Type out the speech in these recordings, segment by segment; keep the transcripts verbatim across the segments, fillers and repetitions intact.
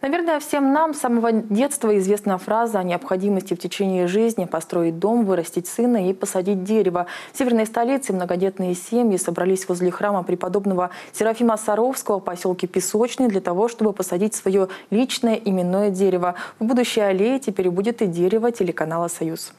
Наверное, всем нам с самого детства известна фраза о необходимости в течение жизни построить дом, вырастить сына и посадить дерево. В северной столице многодетные семьи собрались возле храма преподобного Серафима Саровского в поселке Песочный для того, чтобы посадить свое личное именное дерево. В будущей аллее теперь будет и дерево телеканала «Союз».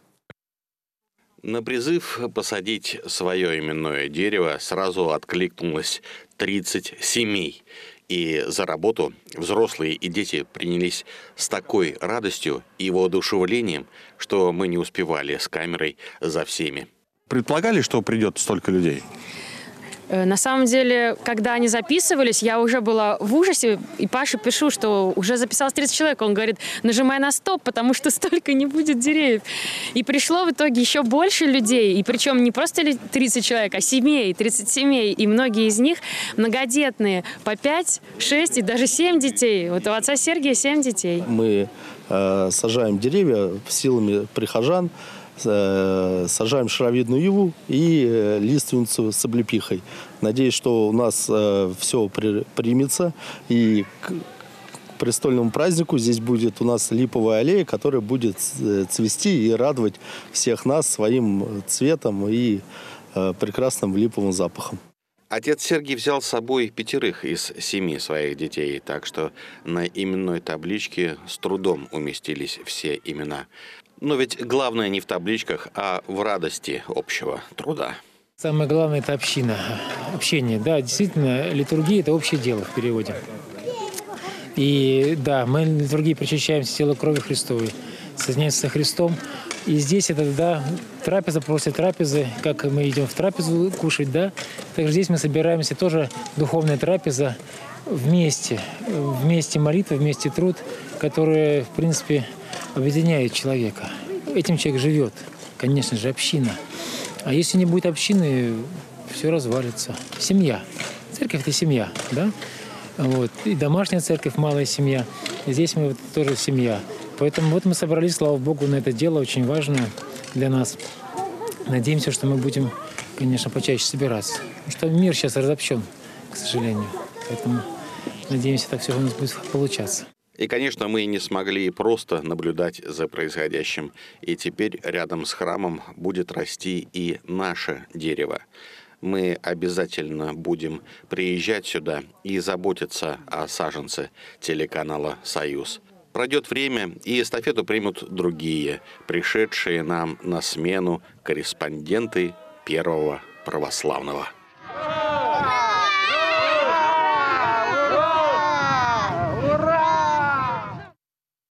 На призыв посадить свое именное дерево сразу откликнулось тридцать семей. И за работу взрослые и дети принялись с такой радостью и воодушевлением, что мы не успевали с камерой за всеми. Предполагали, что придет столько людей? На самом деле, когда они записывались, я уже была в ужасе, и Паше пишу, что уже записалось тридцать человек. Он говорит, нажимай на стоп, потому что столько не будет деревьев. И пришло в итоге еще больше людей, и причем не просто тридцать человек, а семей, тридцать семей. И многие из них многодетные, по пять, шесть и даже семь детей. Вот у отца Сергия семь детей. Мы э, сажаем деревья силами прихожан, сажаем шаровидную иву и лиственницу с облепихой. Надеюсь, что у нас э, все при, примется, и к престольному празднику здесь будет у нас липовая аллея, которая будет цвести и радовать всех нас своим цветом и э, прекрасным липовым запахом. Отец Сергий взял с собой пятерых из семи своих детей, так что на именной табличке с трудом уместились все имена. Но ведь главное не в табличках, а в радости общего труда. Самое главное – это община, общение. Да, действительно, литургия – это общее дело в переводе. И да, мы в литургии причащаемся телу крови Христовой, соединяемся со Христом. И здесь это, да, трапеза после трапезы, как мы идем в трапезу кушать, да. Также здесь мы собираемся, тоже духовная трапеза вместе. Вместе молитва, вместе труд, которая, в принципе, объединяет человека. Этим человек живет, конечно же, община. А если не будет общины, все развалится. Семья. Церковь – это семья, да? Вот. И домашняя церковь, малая семья. И здесь мы вот тоже семья. Поэтому вот мы собрались, слава Богу, на это дело очень важное для нас. Надеемся, что мы будем, конечно, почаще собираться. Потому что мир сейчас разобщен, к сожалению. Поэтому надеемся, так все у нас будет получаться. И, конечно, мы не смогли просто наблюдать за происходящим. И теперь рядом с храмом будет расти и наше дерево. Мы обязательно будем приезжать сюда и заботиться о саженце телеканала «Союз». Пройдет время, и эстафету примут другие, пришедшие нам на смену корреспонденты Первого православного.